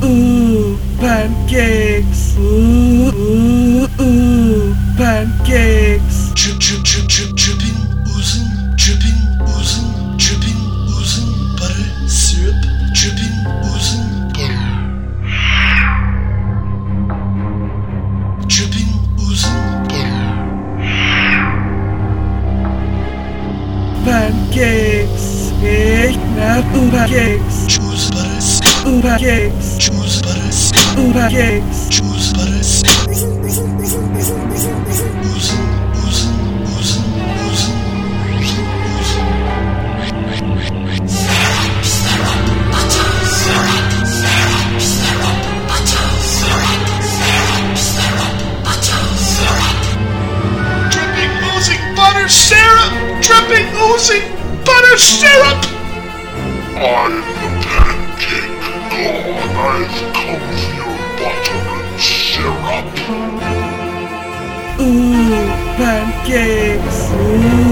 Ooh, pancakes. Ooh, pancakes. Dripping, oozing, dripping, oozing, dripping, oozing, butter, syrup, dripping, oozing, butter. Dripping, oozing, butter. Pancakes. Hey, now, ooh, pancakes. Choose butter, Ooh, pancakes. choose butter, Ooh, pancakes. choose butter, oozing, oozing, oozing, oozing, oozing, oozing, oozing, oozing, oozing, oozing, oozing. Dripping, oozing butter syrup. Dripping, oozing butter syrup. I'm the pancake god. I've come for your butter and syrup. Ooh, pancakes. Ooh.